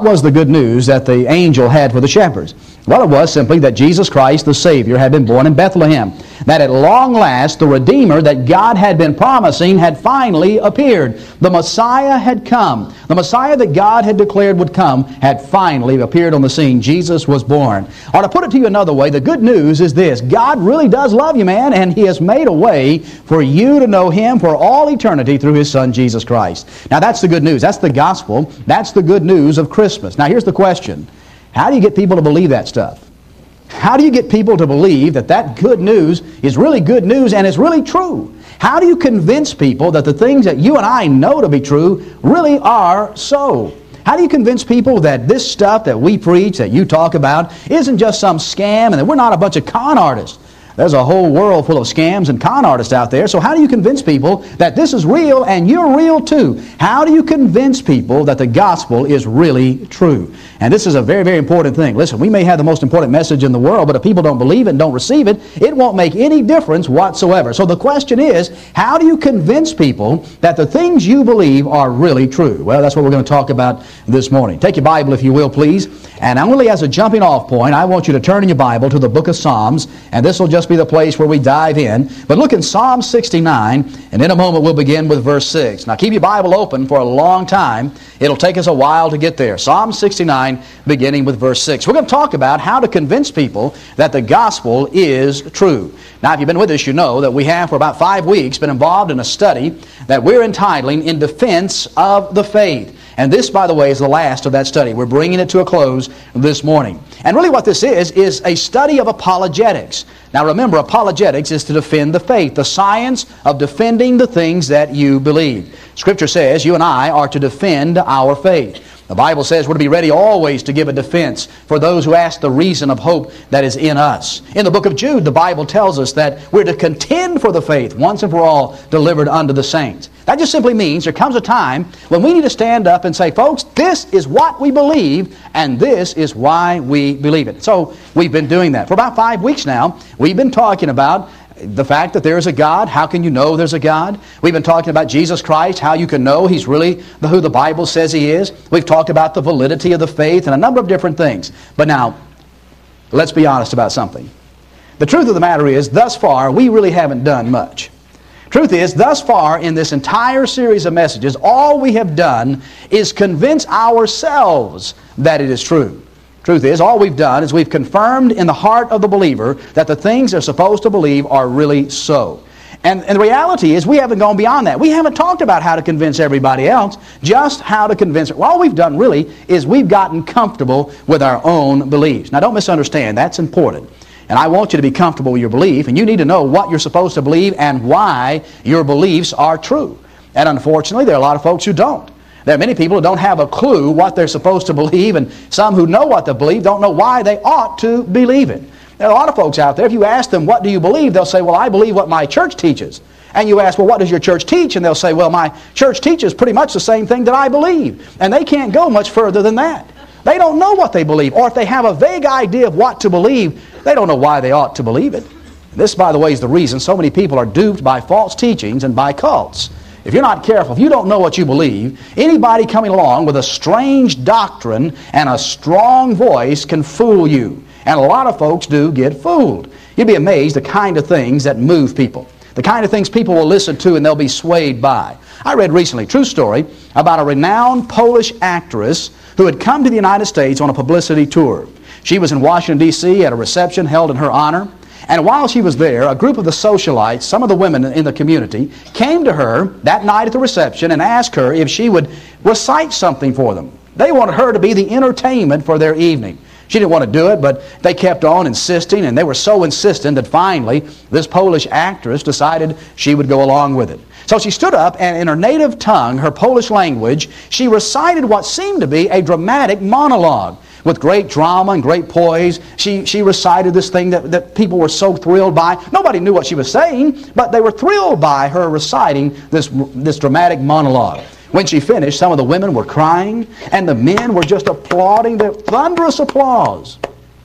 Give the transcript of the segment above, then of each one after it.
Was the good news that the angel had for the shepherds? Well, it was simply that Jesus Christ, the Savior, had been born in Bethlehem. That at long last, the Redeemer that God had been promising had finally appeared. The Messiah had come. The Messiah that God had declared would come had finally appeared on the scene. Jesus was born. Or to put it to you another way, the good news is this. God really does love you, man, and He has made a way for you to know Him for all eternity through His Son, Jesus Christ. Now, that's the good news. That's the gospel. That's the good news of Christmas. Now, here's the question. How do you get people to believe that stuff? How do you get people to believe that that good news is really good news and is really true? How do you convince people that the things that you and I know to be true really are so? How do you convince people that this stuff that we preach, that you talk about, isn't just some scam and that we're not a bunch of con artists? There's a whole world full of scams and con artists out there. So how do you convince people that this is real and you're real too? How do you convince people that the gospel is really true? And this is a very, very important thing. Listen, we may have the most important message in the world, but if people don't believe it and don't receive it, it won't make any difference whatsoever. So the question is, how do you convince people that the things you believe are really true? Well, that's what we're going to talk about this morning. Take your Bible, if you will, please. And only as a jumping off point, I want you to turn in your Bible to the book of Psalms, and this will just be the place where we dive in. But look in Psalm 69, and in a moment we'll begin with verse 6. Now keep your Bible open for a long time. It'll take us a while to get there. Psalm 69, beginning with verse 6. We're going to talk about how to convince people that the gospel is true. Now, if you've been with us, you know that we have for about 5 weeks been involved in a study that we're entitling In Defense of the Faith. And this, by the way, is the last of that study. We're bringing it to a close this morning. And really what this is a study of apologetics. Now remember, apologetics is to defend the faith, the science of defending the things that you believe. Scripture says you and I are to defend our faith. The Bible says we're to be ready always to give a defense for those who ask the reason of hope that is in us. In the book of Jude, the Bible tells us that we're to contend for the faith once and for all delivered unto the saints. That just simply means there comes a time when we need to stand up and say, folks, this is what we believe, and this is why we believe it. So we've been doing that. For about 5 weeks now, we've been talking about the fact that there is a God. How can you know there's a God? We've been talking about Jesus Christ, how you can know He's really who the Bible says He is. We've talked about the validity of the faith and a number of different things. But now, let's be honest about something. The truth of the matter is, thus far, we really haven't done much. Truth is, thus far in this entire series of messages, all we have done is convince ourselves that it is true. Truth is, all we've done is we've confirmed in the heart of the believer that the things they're supposed to believe are really so. And the reality is we haven't gone beyond that. We haven't talked about how to convince everybody else, just how to convince it. All we've done really is we've gotten comfortable with our own beliefs. Now don't misunderstand, that's important. And I want you to be comfortable with your belief, and you need to know what you're supposed to believe and why your beliefs are true. And unfortunately, there are a lot of folks who don't. There are many people who don't have a clue what they're supposed to believe, and some who know what they believe don't know why they ought to believe it. There are a lot of folks out there, if you ask them, what do you believe? They'll say, well, I believe what my church teaches. And you ask, well, what does your church teach? And they'll say, well, my church teaches pretty much the same thing that I believe. And they can't go much further than that. They don't know what they believe. Or if they have a vague idea of what to believe, they don't know why they ought to believe it. This, by the way, is the reason so many people are duped by false teachings and by cults. If you're not careful, if you don't know what you believe, anybody coming along with a strange doctrine and a strong voice can fool you. And a lot of folks do get fooled. You'd be amazed the kind of things that move people. The kind of things people will listen to and they'll be swayed by. I read recently, true story, about a renowned Polish actress who had come to the United States on a publicity tour. She was in Washington, D.C. at a reception held in her honor. And while she was there, a group of the socialites, some of the women in the community, came to her that night at the reception and asked her if she would recite something for them. They wanted her to be the entertainment for their evening. She didn't want to do it, but they kept on insisting, and they were so insistent that finally this Polish actress decided she would go along with it. So she stood up, and in her native tongue, her Polish language, she recited what seemed to be a dramatic monologue. With great drama and great poise, she recited this thing that people were so thrilled by. Nobody knew what she was saying, but they were thrilled by her reciting this dramatic monologue. When she finished, some of the women were crying, and the men were just applauding, the thunderous applause.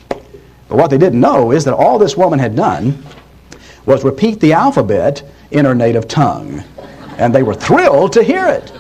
But what they didn't know is that all this woman had done was repeat the alphabet in her native tongue. And they were thrilled to hear it.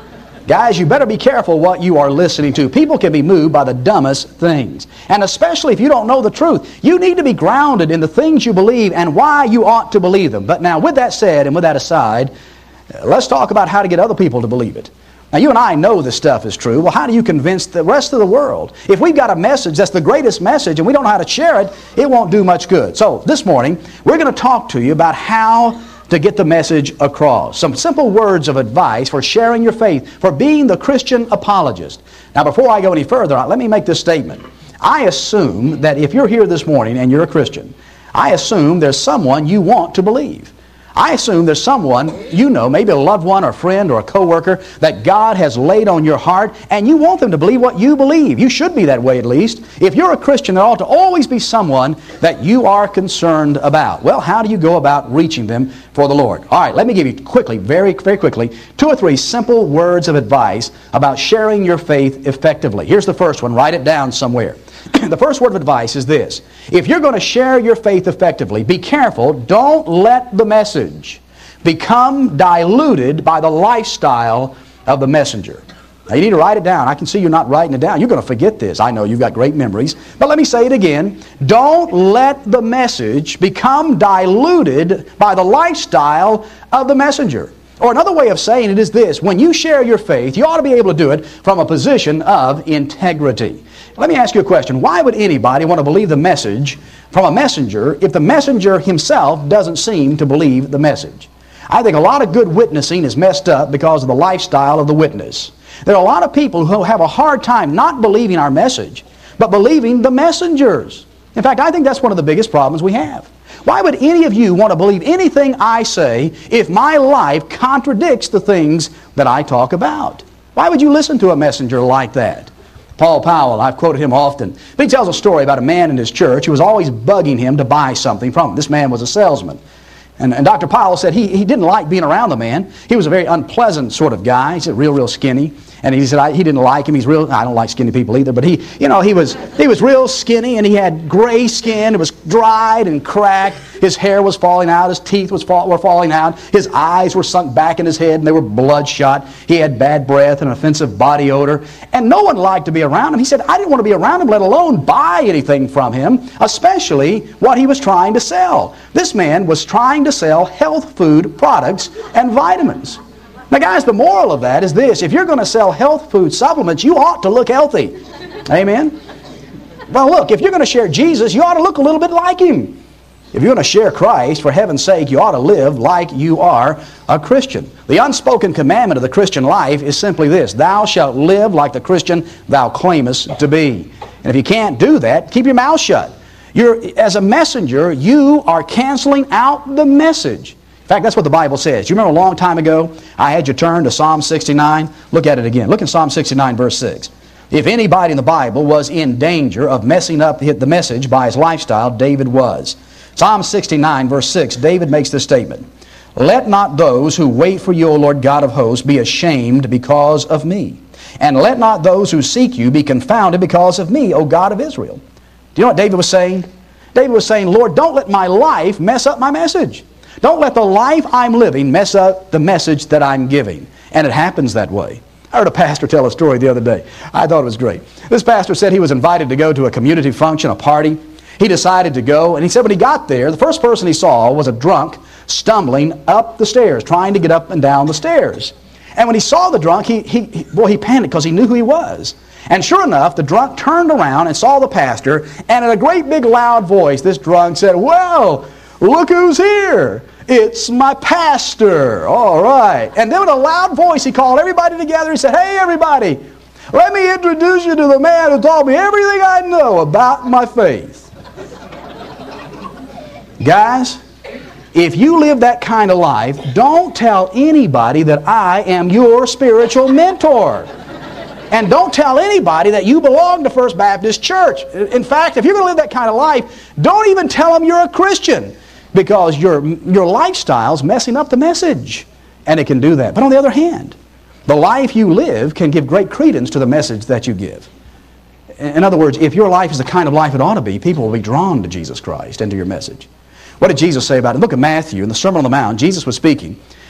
Guys, you better be careful what you are listening to. People can be moved by the dumbest things. And especially if you don't know the truth, you need to be grounded in the things you believe and why you ought to believe them. But now, with that said and with that aside, let's talk about how to get other people to believe it. Now, you and I know this stuff is true. Well, how do you convince the rest of the world? If we've got a message that's the greatest message and we don't know how to share it, it won't do much good. So, this morning, we're going to talk to you about how to get the message across. Some simple words of advice for sharing your faith, for being the Christian apologist. Now, before I go any further, let me make this statement. I assume that if you're here this morning and you're a Christian, I assume there's someone you want to believe. I assume there's someone you know, maybe a loved one or a friend or a coworker, that God has laid on your heart, and you want them to believe what you believe. You should be that way at least. If you're a Christian, there ought to always be someone that you are concerned about. Well, how do you go about reaching them for the Lord? All right, let me give you quickly, very quickly, 2 or 3 simple words of advice about sharing your faith effectively. Here's the first one. Write it down somewhere. The first word of advice is this. If you're going to share your faith effectively, be careful. Don't let the message become diluted by the lifestyle of the messenger. Now, you need to write it down. I can see you're not writing it down. You're going to forget this. I know you've got great memories. But let me say it again. Don't let the message become diluted by the lifestyle of the messenger. Or another way of saying it is this. When you share your faith, you ought to be able to do it from a position of integrity. Let me ask you a question. Why would anybody want to believe the message from a messenger if the messenger himself doesn't seem to believe the message? I think a lot of good witnessing is messed up because of the lifestyle of the witness. There are a lot of people who have a hard time not believing our message, but believing the messengers. In fact, I think that's one of the biggest problems we have. Why would any of you want to believe anything I say if my life contradicts the things that I talk about? Why would you listen to a messenger like that? Paul Powell, I've quoted him often. But he tells a story about a man in his church who was always bugging him to buy something from him. This man was a salesman. And Dr. Powell said he didn't like being around the man. He was a very unpleasant sort of guy. He said real skinny. And he said he didn't like him. I don't like skinny people either, but he was real skinny, and he had gray skin. It was dried and cracked. His hair was falling out. His teeth were falling out. His eyes were sunk back in his head, and they were bloodshot. He had bad breath and an offensive body odor. And no one liked to be around him. He said, I didn't want to be around him, let alone buy anything from him, especially what he was trying to sell. This man was trying to sell health food products and vitamins. Now, guys, the moral of that is this. If you're going to sell health food supplements, you ought to look healthy. Amen? Well, look, if you're going to share Jesus, you ought to look a little bit like Him. If you're going to share Christ, for heaven's sake, you ought to live like you are a Christian. The unspoken commandment of the Christian life is simply this. Thou shalt live like the Christian thou claimest to be. And if you can't do that, keep your mouth shut. As a messenger, you are canceling out the message. In fact, that's what the Bible says. You remember a long time ago, I had you turn to Psalm 69? Look at it again. Look in Psalm 69, verse 6. If anybody in the Bible was in danger of messing up the message by his lifestyle, David was. Psalm 69, verse 6, David makes this statement. Let not those who wait for you, O Lord God of hosts, be ashamed because of me. And let not those who seek you be confounded because of me, O God of Israel. Do you know what David was saying? David was saying, Lord, don't let my life mess up my message. Don't let the life I'm living mess up the message that I'm giving. And it happens that way. I heard a pastor tell a story the other day. I thought it was great. This pastor said he was invited to go to a community function, a party. He decided to go, and he said when he got there, the first person he saw was a drunk stumbling up the stairs, trying to get up and down the stairs. And when he saw the drunk, he panicked because he knew who he was. And sure enough, the drunk turned around and saw the pastor, and in a great big loud voice, this drunk said, well, look who's here. It's my pastor. All right. And then with a loud voice, he called everybody together. He said, hey, everybody, let me introduce you to the man who told me everything I know about my faith. Guys, if you live that kind of life, don't tell anybody that I am your spiritual mentor. And don't tell anybody that you belong to First Baptist Church. In fact, if you're going to live that kind of life, don't even tell them you're a Christian. Because your lifestyle's messing up the message. And it can do that. But on the other hand, the life you live can give great credence to the message that you give. In other words, if your life is the kind of life it ought to be, people will be drawn to Jesus Christ and to your message. What did Jesus say about it? Look at Matthew in the Sermon on the Mount. Jesus was speaking.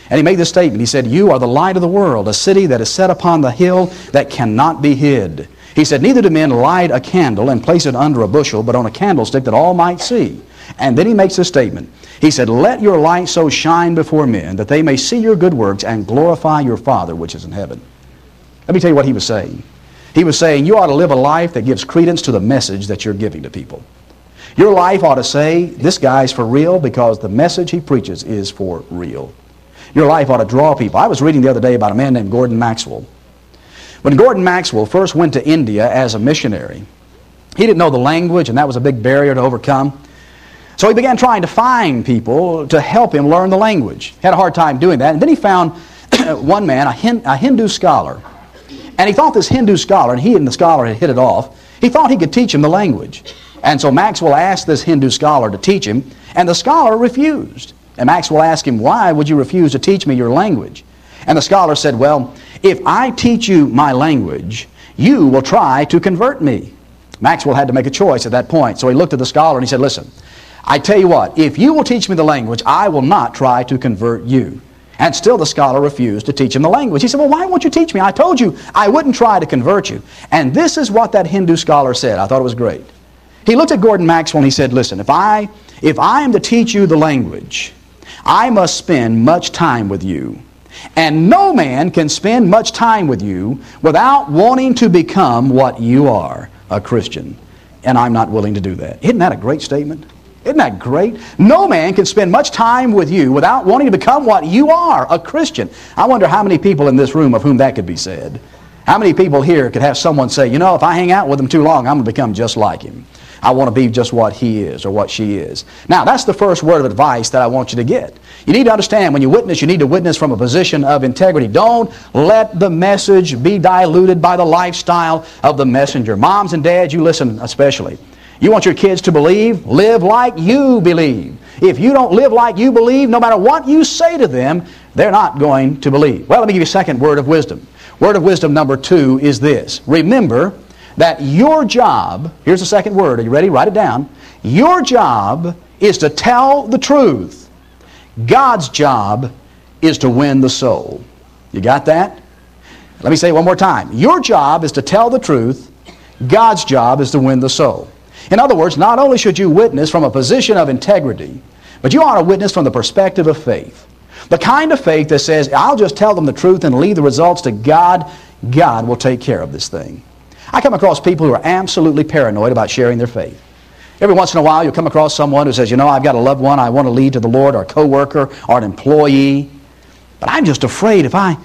And he made this statement. He said, "You are the light of the world, a city that is set upon the hill that cannot be hid." He said, "Neither do men light a candle and place it under a bushel, but on a candlestick that all might see." And then he makes this statement. He said, "Let your light so shine before men that they may see your good works and glorify your Father which is in heaven." Let me tell you what he was saying. He was saying you ought to live a life that gives credence to the message that you're giving to people. Your life ought to say, this guy's for real because the message he preaches is for real. Your life ought to draw people. I was reading the other day about a man named Gordon Maxwell. When Gordon Maxwell first went to India as a missionary, he didn't know the language, and that was a big barrier to overcome. So he began trying to find people to help him learn the language. Had a hard time doing that. And then he found one man, a Hindu scholar. And he thought this Hindu scholar, and he and the scholar had hit it off, he thought he could teach him the language. And so Maxwell asked this Hindu scholar to teach him, and the scholar refused. And Maxwell asked him, "Why would you refuse to teach me your language?" And the scholar said, "Well, if I teach you my language, you will try to convert me." Maxwell had to make a choice at that point. So he looked at the scholar and he said, "Listen, I tell you what, if you will teach me the language, I will not try to convert you." And still the scholar refused to teach him the language. He said, "Well, why won't you teach me? I told you I wouldn't try to convert you." And this is what that Hindu scholar said. I thought it was great. He looked at Gordon Maxwell and he said, "Listen, if I am to teach you the language, I must spend much time with you. And no man can spend much time with you without wanting to become what you are, a Christian. And I'm not willing to do that." Isn't that a great statement? Isn't that great? No man can spend much time with you without wanting to become what you are, a Christian. I wonder how many people in this room of whom that could be said. How many people here could have someone say, "You know, if I hang out with him too long, I'm going to become just like him. I want to be just what he is or what she is." Now, that's the first word of advice that I want you to get. You need to understand when you witness, you need to witness from a position of integrity. Don't let the message be diluted by the lifestyle of the messenger. Moms and dads, you listen especially. You want your kids to believe? Live like you believe. If you don't live like you believe, no matter what you say to them, they're not going to believe. Well, let me give you a second word of wisdom. Word of wisdom number 2 is this. Remember that your job, here's the second word. Are you ready? Write it down. Your job is to tell the truth. God's job is to win the soul. You got that? Let me say it one more time. Your job is to tell the truth. God's job is to win the soul. In other words, not only should you witness from a position of integrity, but you ought to witness from the perspective of faith. The kind of faith that says, I'll just tell them the truth and leave the results to God. God will take care of this thing. I come across people who are absolutely paranoid about sharing their faith. Every once in a while you'll come across someone who says, "You know, I've got a loved one I want to lead to the Lord," or a coworker or an employee. But I'm just afraid if I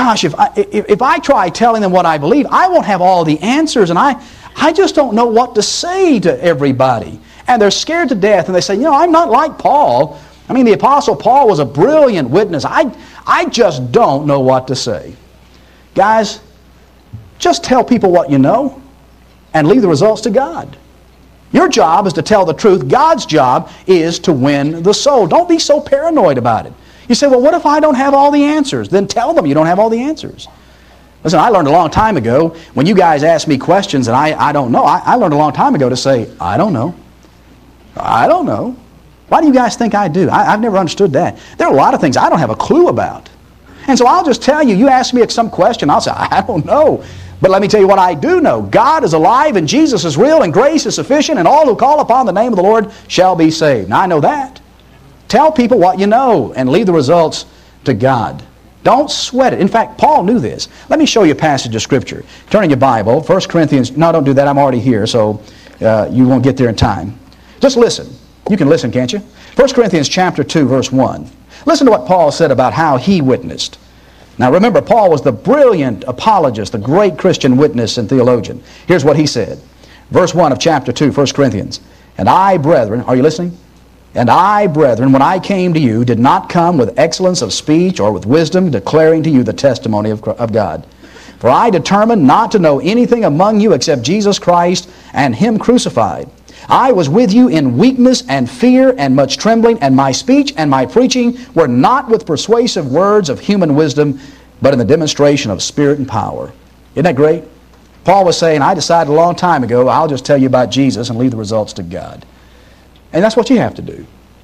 try telling them what I believe, I won't have all the answers, and I just don't know what to say to everybody. And they're scared to death, and they say, "You know, I'm not like Paul. I mean, the Apostle Paul was a brilliant witness. I just don't know what to say." Guys, just tell people what you know and leave the results to God. Your job is to tell the truth. God's job is to win the soul. Don't be so paranoid about it. You say, "Well, what if I don't have all the answers?" Then tell them you don't have all the answers. Listen, I learned a long time ago, when you guys ask me questions and I don't know, I learned a long time ago to say, "I don't know. I don't know." Why do you guys think I do? I've never understood that. There are a lot of things I don't have a clue about. And so I'll just tell you, you ask me some question, I'll say, "I don't know." But let me tell you what I do know. God is alive and Jesus is real and grace is sufficient and all who call upon the name of the Lord shall be saved. Now I know that. Tell people what you know and leave the results to God. Don't sweat it. In fact, Paul knew this. Let me show you a passage of Scripture. Turn in your Bible, 1 Corinthians. No, don't do that. I'm already here, so you won't get there in time. Just listen. You can listen, can't you? 1 Corinthians chapter 2, verse 1. Listen to what Paul said about how he witnessed. Now remember, Paul was the brilliant apologist, the great Christian witness and theologian. Here's what he said. Verse 1 of chapter 2, 1 Corinthians. "And I, brethren," are you listening? "And I, brethren, when I came to you, did not come with excellence of speech or with wisdom, declaring to you the testimony of God. For I determined not to know anything among you except Jesus Christ and Him crucified. I was with you in weakness and fear and much trembling, and my speech and my preaching were not with persuasive words of human wisdom, but in the demonstration of Spirit and power." Isn't that great? Paul was saying, I decided a long time ago, I'll just tell you about Jesus and leave the results to God. And that's what you have to do.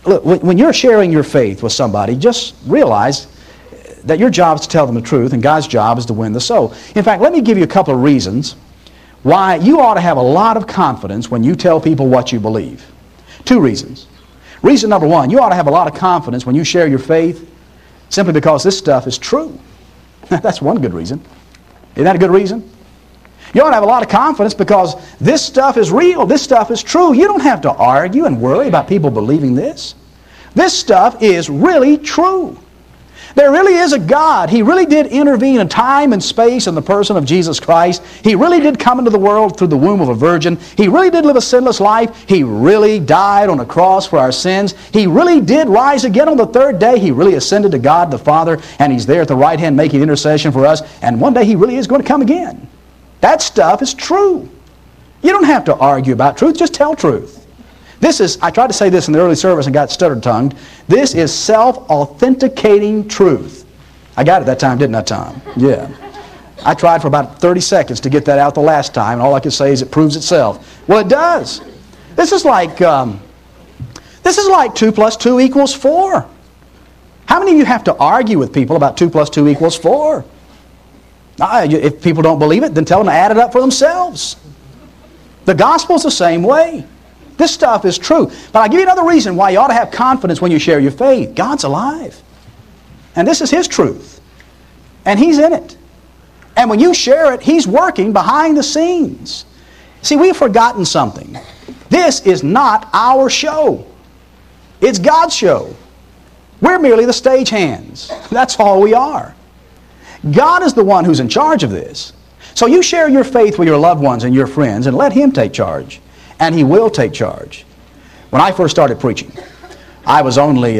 Look, when you're sharing your faith with somebody, just realize that your job is to tell them the truth, and God's job is to win the soul. In fact, let me give you a couple of reasons why you ought to have a lot of confidence when you tell people what you believe. 2 reasons. Reason number 1, you ought to have a lot of confidence when you share your faith simply because this stuff is true. That's one good reason. Isn't that a good reason? You ought to have a lot of confidence because this stuff is real. This stuff is true. You don't have to argue and worry about people believing this. This stuff is really true. There really is a God. He really did intervene in time and space in the person of Jesus Christ. He really did come into the world through the womb of a virgin. He really did live a sinless life. He really died on a cross for our sins. He really did rise again on the 3rd day. He really ascended to God the Father, and He's there at the right hand making intercession for us. And one day He really is going to come again. That stuff is true. You don't have to argue about truth. Just tell truth. This is, I tried to say this in the early service and got stuttered-tongued. This is self-authenticating truth. I got it that time, didn't I, Tom? Yeah. I tried for about 30 seconds to get that out the last time, and all I could say is it proves itself. Well, it does. This is like 2 + 2 = 4. How many of you have to argue with people about 2 + 2 = 4? If people don't believe it, then tell them to add it up for themselves. The gospel's the same way. This stuff is true. But I'll give you another reason why you ought to have confidence when you share your faith. God's alive. And this is His truth. And He's in it. And when you share it, He's working behind the scenes. See, we've forgotten something. This is not our show. It's God's show. We're merely the stagehands. That's all we are. God is the one who's in charge of this. So you share your faith with your loved ones and your friends and let Him take charge. And He will take charge. When I first started preaching, I was only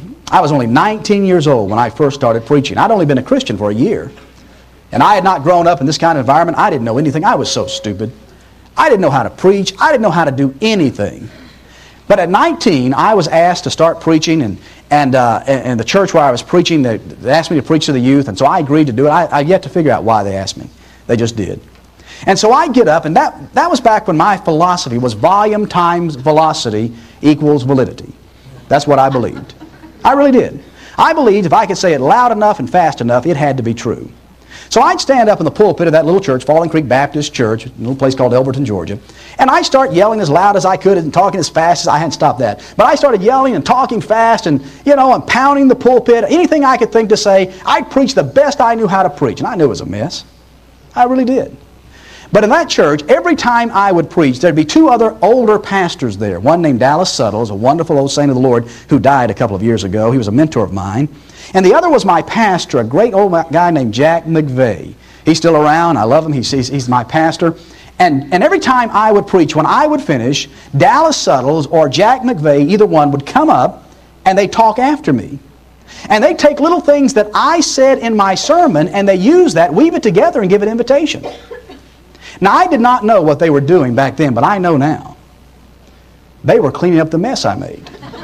19 years old when I first started preaching. I'd only been a Christian for a year. And I had not grown up in this kind of environment. I didn't know anything. I was so stupid. I didn't know how to preach. I didn't know how to do anything. But at 19, I was asked to start preaching, and the church where I was preaching, they asked me to preach to the youth, and so I agreed to do it. I've yet to figure out why they asked me. They just did. And so I get up, and that was back when my philosophy was volume times velocity equals validity. That's what I believed. I really did. I believed if I could say it loud enough and fast enough, it had to be true. So I'd stand up in the pulpit of that little church, Falling Creek Baptist Church, a little place called Elberton, Georgia, and I start yelling as loud as I could and talking as fast as I hadn't stopped that. But I started yelling and talking fast and, and pounding the pulpit. Anything I could think to say, I'd preach the best I knew how to preach. And I knew it was a mess. I really did. But in that church, every time I would preach, there'd be 2 other older pastors there. One named Dallas Suttles, a wonderful old saint of the Lord who died a couple of years ago. He was a mentor of mine. And the other was my pastor, a great old guy named Jack McVeigh. He's still around. I love him. He's my pastor. And every time I would preach, when I would finish, Dallas Suttles or Jack McVeigh, either one, would come up and they'd talk after me. And they'd take little things that I said in my sermon and they use that, weave it together and give it invitation. Now, I did not know what they were doing back then, but I know now. They were cleaning up the mess I made.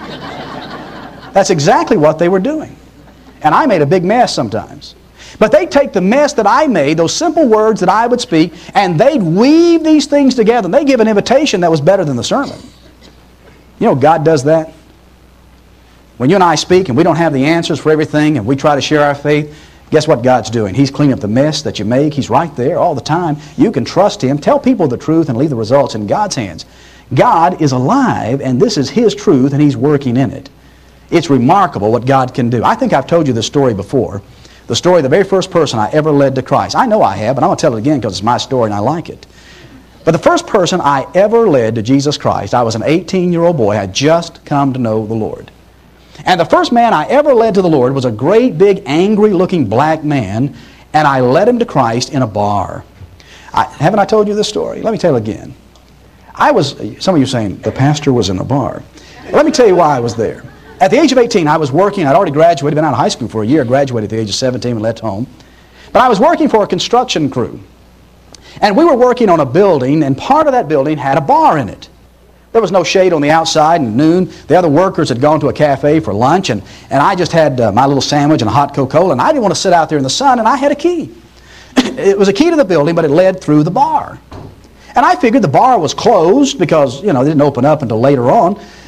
That's exactly what they were doing. And I made a big mess sometimes. But they'd take the mess that I made, those simple words that I would speak, and they'd weave these things together. And they'd give an invitation that was better than the sermon. You know, God does that. When you and I speak and we don't have the answers for everything and we try to share our faith, guess what God's doing? He's cleaning up the mess that you make. He's right there all the time. You can trust Him. Tell people the truth and leave the results in God's hands. God is alive, and this is His truth, and He's working in it. It's remarkable what God can do. I think I've told you this story before. The story of the very first person I ever led to Christ. I know I have, but I'm going to tell it again because it's my story and I like it. But the first person I ever led to Jesus Christ, I was an 18-year-old boy. I had just come to know the Lord. And the first man I ever led to the Lord was a great, big, angry-looking black man, and I led him to Christ in a bar. Haven't I told you this story? Let me tell it again. Some of you are saying, the pastor was in a bar. Let me tell you why I was there. At the age of 18, I was working. I'd already graduated, been out of high school for a year, graduated at the age of 17 and left home. But I was working for a construction crew. And we were working on a building, and part of that building had a bar in it. There was no shade on the outside, and noon, the other workers had gone to a cafe for lunch, and I just had my little sandwich and a hot Coca-Cola, and I didn't want to sit out there in the sun, and I had a key. It was a key to the building, but it led through the bar. And I figured the bar was closed because, they didn't open up until later on.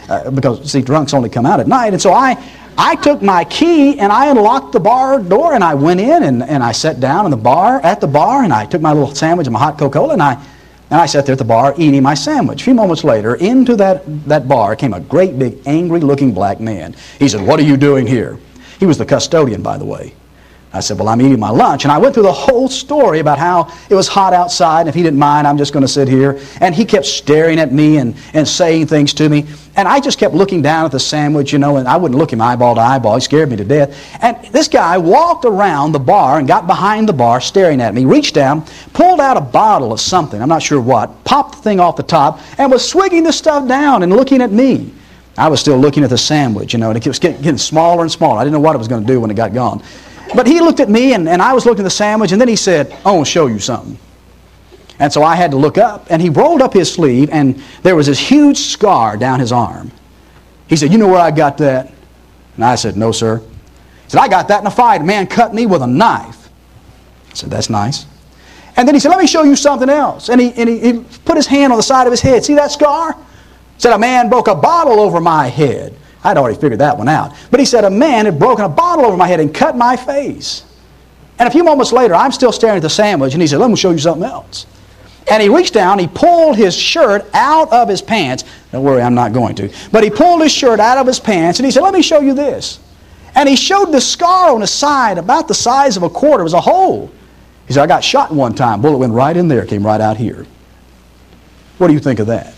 because, see, drunks only come out at night. And so I took my key and I unlocked the bar door and I went in and I sat down at the bar, and I took my little sandwich and my hot Coca-Cola and I sat there at the bar eating my sandwich. A few moments later, into that bar came a great big angry-looking black man. He said, "What are you doing here?" He was the custodian, by the way. I said, "Well, I'm eating my lunch." And I went through the whole story about how it was hot outside, and if he didn't mind, I'm just going to sit here. And he kept staring at me and saying things to me. And I just kept looking down at the sandwich, and I wouldn't look him eyeball to eyeball. He scared me to death. And this guy walked around the bar and got behind the bar staring at me, reached down, pulled out a bottle of something, I'm not sure what, popped the thing off the top, and was swigging the stuff down and looking at me. I was still looking at the sandwich, and it was getting smaller and smaller. I didn't know what it was going to do when it got gone. But he looked at me, and I was looking at the sandwich, and then he said, "I want to show you something." And so I had to look up, and he rolled up his sleeve, and there was this huge scar down his arm. He said, "You know where I got that?" And I said, "No, sir." He said, "I got that in a fight. A man cut me with a knife." I said, "That's nice." And then he said, "Let me show you something else." And he put his hand on the side of his head. "See that scar?" He said, "A man broke a bottle over my head." I'd already figured that one out. But he said, "A man had broken a bottle over my head and cut my face." And a few moments later, I'm still staring at the sandwich, and he said, "Let me show you something else." And he reached down, he pulled his shirt out of his pants. Don't worry, I'm not going to. But he pulled his shirt out of his pants, and he said, "Let me show you this." And he showed the scar on his side, about the size of a quarter. It was a hole. He said, "I got shot one time. Bullet went right in there, came right out here." What do you think of that?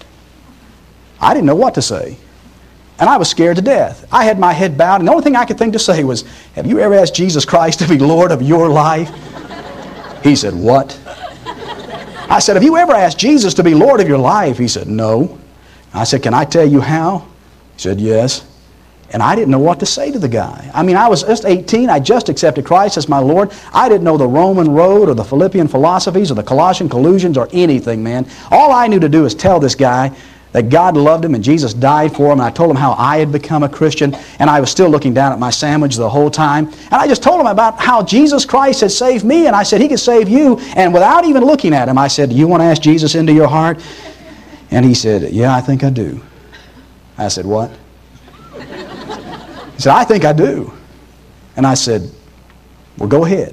I didn't know what to say. And I was scared to death. I had my head bowed, and the only thing I could think to say was, "Have you ever asked Jesus Christ to be Lord of your life?" He said, "What?" I said, "Have you ever asked Jesus to be Lord of your life?" He said, "No." I said, "Can I tell you how?" He said, "Yes." And I didn't know what to say to the guy. I mean, I was just 18. I just accepted Christ as my Lord. I didn't know the Roman road or the Philippian philosophies or the Colossian collusions or anything, man. All I knew to do is tell this guy that God loved him and Jesus died for him. And I told him how I had become a Christian, and I was still looking down at my sandwich the whole time. And I just told him about how Jesus Christ had saved me, and I said, "He could save you." And without even looking at him, I said, "Do you want to ask Jesus into your heart?" And he said, "Yeah, I think I do." I said, "What?" He said, "I think I do." And I said, "Well, go ahead."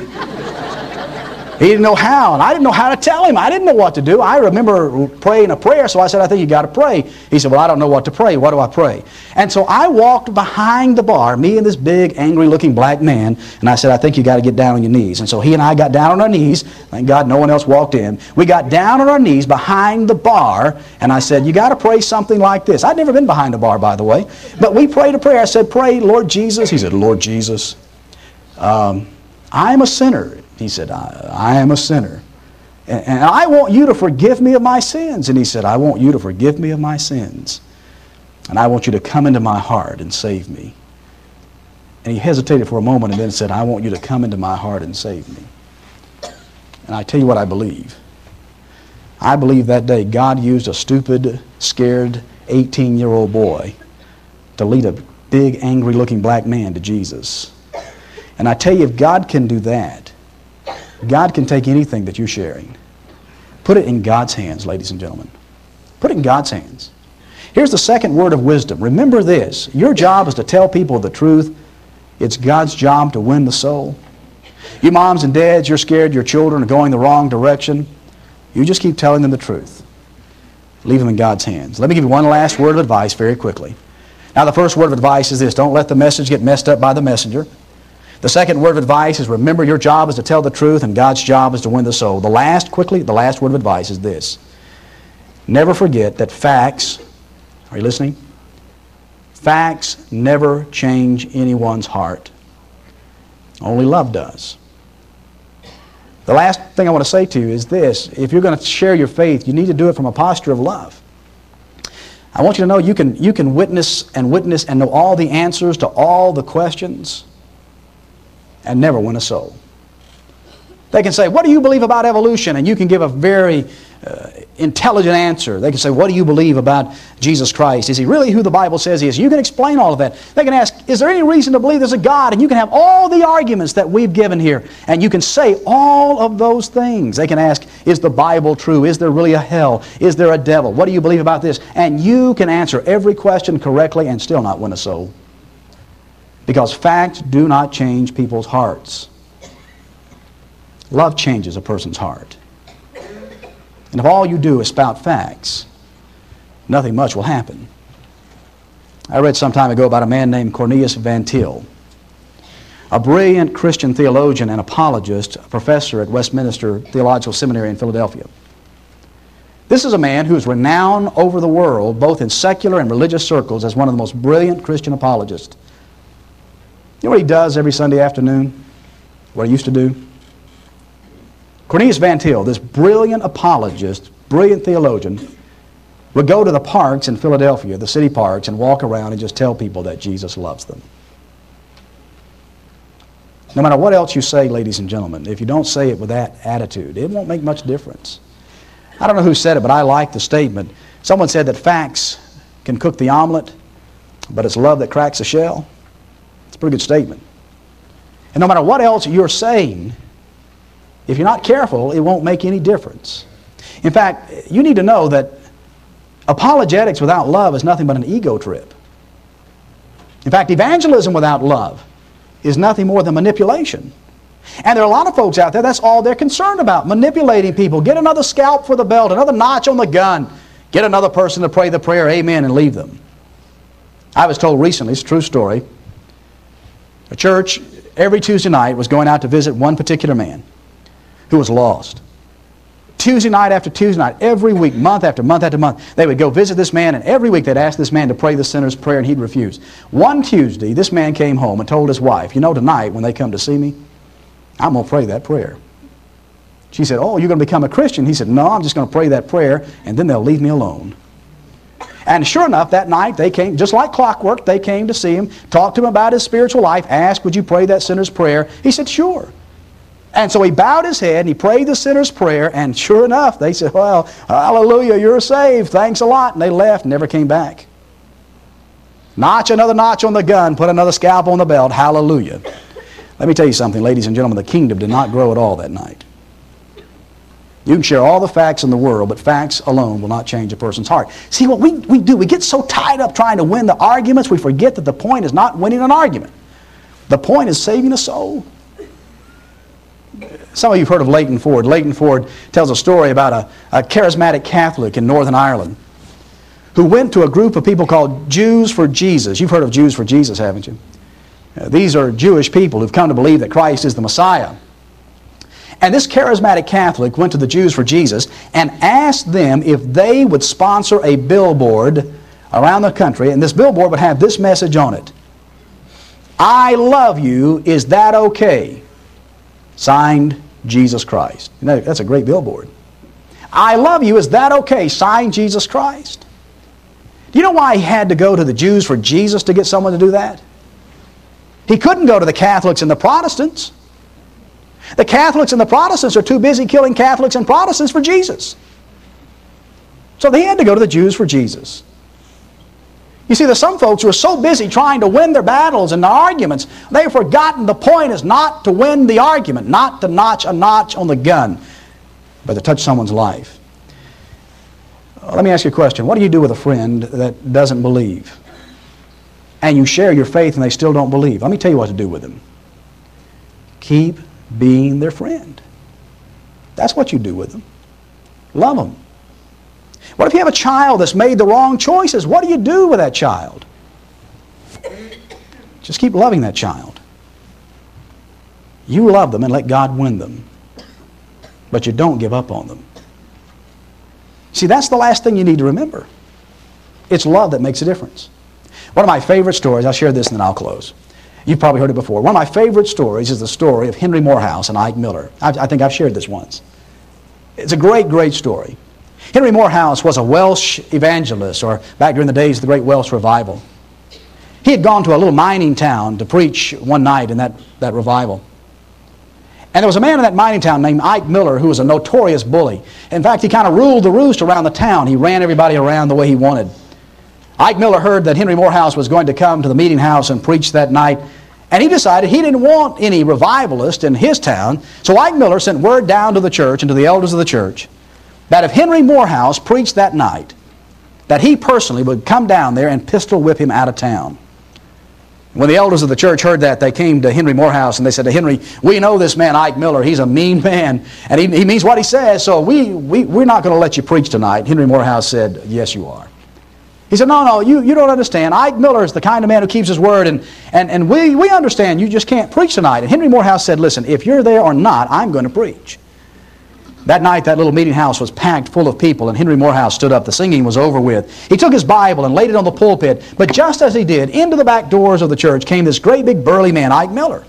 He didn't know how, and I didn't know how to tell him. I didn't know what to do. I remember praying a prayer, so I said, "I think you got to pray." He said, "Well, I don't know what to pray. What do I pray?" And so I walked behind the bar, me and this big, angry-looking black man, and I said, "I think you got to get down on your knees." And so he and I got down on our knees. Thank God no one else walked in. We got down on our knees behind the bar, and I said, "You got to pray something like this." I'd never been behind a bar, by the way, but we prayed a prayer. I said, "Pray, Lord Jesus." He said, "Lord Jesus, I am a sinner." He said, I am a sinner. And I want you to forgive me of my sins. And he said, "I want you to forgive me of my sins. And I want you to come into my heart and save me." And he hesitated for a moment and then said, "I want you to come into my heart and save me." And I tell you what I believe. I believe that day God used a stupid, scared 18-year-old boy to lead a big, angry-looking black man to Jesus. And I tell you, if God can do that, God can take anything that you're sharing. Put it in God's hands, ladies and gentlemen. Put it in God's hands. Here's the second word of wisdom. Remember this. Your job is to tell people the truth. It's God's job to win the soul. You moms and dads, you're scared your children are going the wrong direction. You just keep telling them the truth. Leave them in God's hands. Let me give you one last word of advice very quickly. Now, the first word of advice is this. Don't let the message get messed up by the messenger. The second word of advice is remember your job is to tell the truth and God's job is to win the soul. The last word of advice is this. Never forget that facts, are you listening? Facts never change anyone's heart. Only love does. The last thing I want to say to you is this. If you're going to share your faith, you need to do it from a posture of love. I want you to know you can witness and know all the answers to all the questions and never win a soul. They can say, what do you believe about evolution? And you can give a very intelligent answer. They can say, what do you believe about Jesus Christ? Is He really who the Bible says He is? You can explain all of that. They can ask, is there any reason to believe there's a God? And you can have all the arguments that we've given here. And you can say all of those things. They can ask, is the Bible true? Is there really a hell? Is there a devil? What do you believe about this? And you can answer every question correctly and still not win a soul. Because facts do not change people's hearts. Love changes a person's heart. And if all you do is spout facts, nothing much will happen. I read some time ago about a man named Cornelius Van Til, a brilliant Christian theologian and apologist, a professor at Westminster Theological Seminary in Philadelphia. This is a man who is renowned over the world, both in secular and religious circles, as one of the most brilliant Christian apologists. You know what he does every Sunday afternoon? What he used to do? Cornelius Van Til, this brilliant apologist, brilliant theologian, would go to the parks in Philadelphia, the city parks, and walk around and just tell people that Jesus loves them. No matter what else you say, ladies and gentlemen, if you don't say it with that attitude, it won't make much difference. I don't know who said it, but I like the statement. Someone said that facts can cook the omelet, but it's love that cracks the shell. It's a pretty good statement. And no matter what else you're saying, if you're not careful, it won't make any difference. In fact, you need to know that apologetics without love is nothing but an ego trip. In fact, evangelism without love is nothing more than manipulation. And there are a lot of folks out there, that's all they're concerned about, manipulating people. Get another scalp for the belt, another notch on the gun. Get another person to pray the prayer, amen, and leave them. I was told recently, it's a true story, a church every Tuesday night was going out to visit one particular man who was lost. Tuesday night after Tuesday night, every week, month after month after month, they would go visit this man, and every week they'd ask this man to pray the sinner's prayer, and he'd refuse. One Tuesday, this man came home and told his wife, you know, tonight when they come to see me, I'm going to pray that prayer. She said, oh, you're going to become a Christian? He said, no, I'm just going to pray that prayer, and then they'll leave me alone. And sure enough, that night they came, just like clockwork, they came to see him, talked to him about his spiritual life, asked, would you pray that sinner's prayer? He said, sure. And so he bowed his head and he prayed the sinner's prayer, and sure enough, they said, well, hallelujah, you're saved, thanks a lot. And they left and never came back. Notch another notch on the gun, put another scalp on the belt, hallelujah. Let me tell you something, ladies and gentlemen, the kingdom did not grow at all that night. You can share all the facts in the world, but facts alone will not change a person's heart. See, what we do, we get so tied up trying to win the arguments, we forget that the point is not winning an argument. The point is saving a soul. Some of you have heard of Leighton Ford. Leighton Ford tells a story about a charismatic Catholic in Northern Ireland who went to a group of people called Jews for Jesus. You've heard of Jews for Jesus, haven't you? These are Jewish people who've come to believe that Christ is the Messiah. And this charismatic Catholic went to the Jews for Jesus and asked them if they would sponsor a billboard around the country, and this billboard would have this message on it: I love you, is that okay? Signed, Jesus Christ. You know, that's a great billboard. I love you, is that okay? Signed, Jesus Christ. Do you know why he had to go to the Jews for Jesus to get someone to do that? He couldn't go to the Catholics and the Protestants. The Catholics and the Protestants are too busy killing Catholics and Protestants for Jesus. So they had to go to the Jews for Jesus. You see, there's some folks who are so busy trying to win their battles and their arguments, they've forgotten the point is not to win the argument, not to notch a notch on the gun, but to touch someone's life. Let me ask you a question. What do you do with a friend that doesn't believe? And you share your faith and they still don't believe. Let me tell you what to do with them. Keep being their friend. That's what you do with them. Love them. What if you have a child that's made the wrong choices? What do you do with that child? Just keep loving that child. You love them and let God win them. But you don't give up on them. See, that's the last thing you need to remember. It's love that makes a difference. One of my favorite stories, I'll share this and then I'll close. You've probably heard it before. One of my favorite stories is the story of Henry Morehouse and Ike Miller. I think I've shared this once. It's a great, great story. Henry Morehouse was a Welsh evangelist, or back during the days of the Great Welsh Revival. He had gone to a little mining town to preach one night in that revival. And there was a man in that mining town named Ike Miller who was a notorious bully. In fact, he kind of ruled the roost around the town. He ran everybody around the way he wanted. Ike Miller heard that Henry Morehouse was going to come to the meeting house and preach that night, and he decided he didn't want any revivalist in his town. So Ike Miller sent word down to the church and to the elders of the church that if Henry Morehouse preached that night, that he personally would come down there and pistol whip him out of town. When the elders of the church heard that, they came to Henry Morehouse and they said to Henry, "We know this man Ike Miller. He's a mean man, and he means what he says, so we're not going to let you preach tonight." Henry Morehouse said, "Yes, you are." He said, "No, you don't understand. Ike Miller is the kind of man who keeps his word, and we understand you just can't preach tonight." And Henry Morehouse said, "Listen, if you're there or not, I'm going to preach." That night, that little meeting house was packed full of people, and Henry Morehouse stood up. The singing was over with. He took his Bible and laid it on the pulpit, but just as he did, into the back doors of the church came this great big burly man, Ike Miller.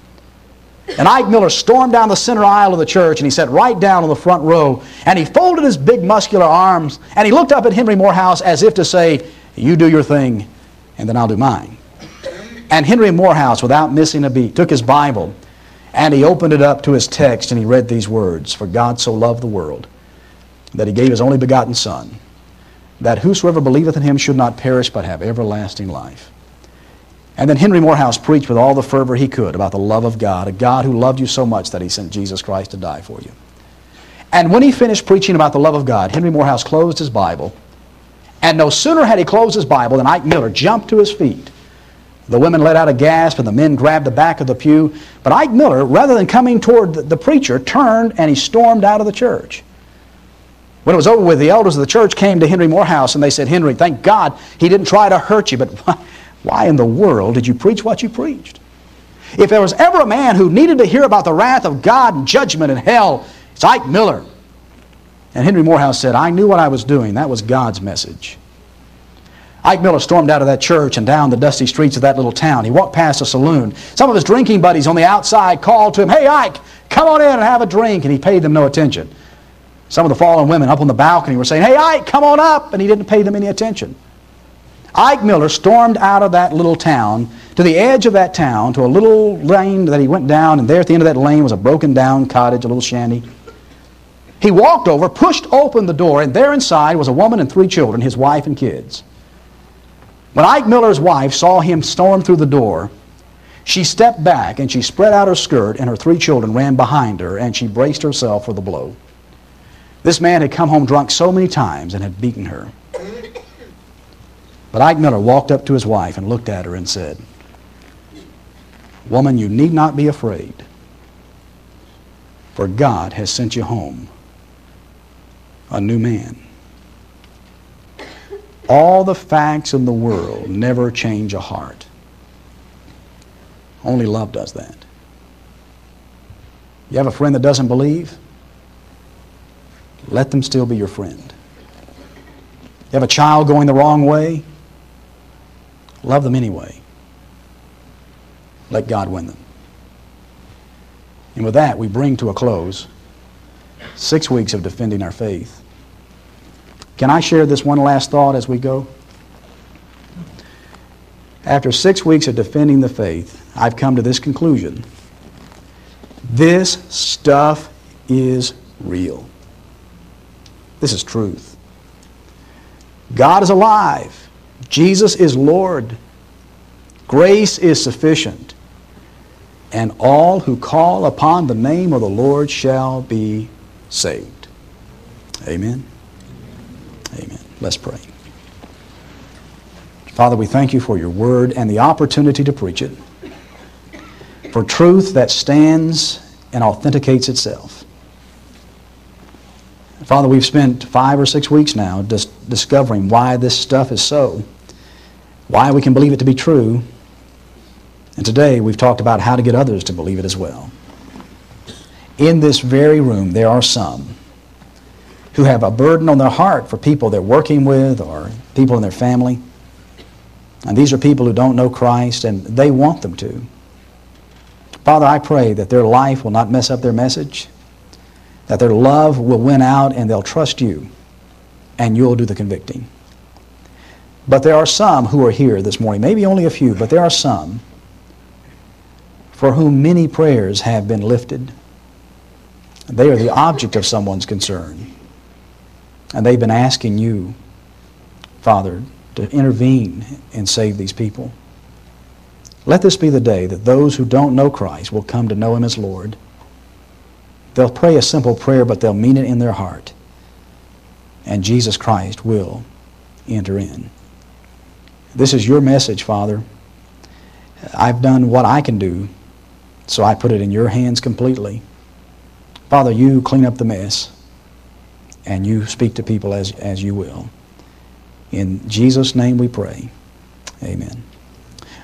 And Ike Miller stormed down the center aisle of the church, and he sat right down on the front row, and he folded his big muscular arms, and he looked up at Henry Morehouse as if to say, "You do your thing, and then I'll do mine." And Henry Morehouse, without missing a beat, took his Bible, and he opened it up to his text, and he read these words, "For God so loved the world, that he gave his only begotten Son, that whosoever believeth in him should not perish, but have everlasting life." And then Henry Morehouse preached with all the fervor he could about the love of God, a God who loved you so much that he sent Jesus Christ to die for you. And when he finished preaching about the love of God, Henry Morehouse closed his Bible, and no sooner had he closed his Bible than Ike Miller jumped to his feet. The women let out a gasp, and the men grabbed the back of the pew. But Ike Miller, rather than coming toward the preacher, turned and he stormed out of the church. When it was over with, the elders of the church came to Henry Morehouse, and they said, "Henry, thank God he didn't try to hurt you, but why in the world did you preach what you preached? If there was ever a man who needed to hear about the wrath of God and judgment and hell, it's Ike Miller." And Henry Morehouse said, "I knew what I was doing. That was God's message." Ike Miller stormed out of that church and down the dusty streets of that little town. He walked past a saloon. Some of his drinking buddies on the outside called to him, "Hey, Ike, come on in and have a drink," and he paid them no attention. Some of the fallen women up on the balcony were saying, "Hey, Ike, come on up," and he didn't pay them any attention. Ike Miller stormed out of that little town to the edge of that town to a little lane that he went down, and there at the end of that lane was a broken down cottage, a little shanty. He walked over, pushed open the door, and there inside was a woman and 3 children, his wife and kids. When Ike Miller's wife saw him storm through the door, she stepped back and she spread out her skirt, and her 3 children ran behind her, and she braced herself for the blow. This man had come home drunk so many times and had beaten her. But Ike Miller walked up to his wife and looked at her and said, "Woman, you need not be afraid, for God has sent you home a new man. All the facts in the world never change a heart. Only love does that." You have a friend that doesn't believe? Let them still be your friend. You have a child going the wrong way? Love them anyway. Let God win them. And with that, we bring to a close 6 weeks of defending our faith. Can I share this one last thought as we go? After 6 weeks of defending the faith, I've come to this conclusion. This stuff is real. This is truth. God is alive. Jesus is Lord. Grace is sufficient. And all who call upon the name of the Lord shall be saved. Amen. Amen. Let's pray. Father, we thank you for your word and the opportunity to preach it, for truth that stands and authenticates itself. Father, we've spent 5 or 6 weeks now discovering why this stuff is so, why we can believe it to be true, and today we've talked about how to get others to believe it as well. In this very room, there are some who have a burden on their heart for people they're working with or people in their family. And these are people who don't know Christ, and they want them to. Father, I pray that their life will not mess up their message, that their love will win out and they'll trust you, and you'll do the convicting. But there are some who are here this morning, maybe only a few, but there are some for whom many prayers have been lifted, They are the object of someone's concern. And they've been asking you, Father, to intervene and save these people. Let this be the day that those who don't know Christ will come to know Him as Lord. They'll pray a simple prayer, but they'll mean it in their heart. And Jesus Christ will enter in. This is your message, Father. I've done what I can do, so I put it in your hands completely. Father, you clean up the mess, and you speak to people as you will. In Jesus' name we pray. Amen.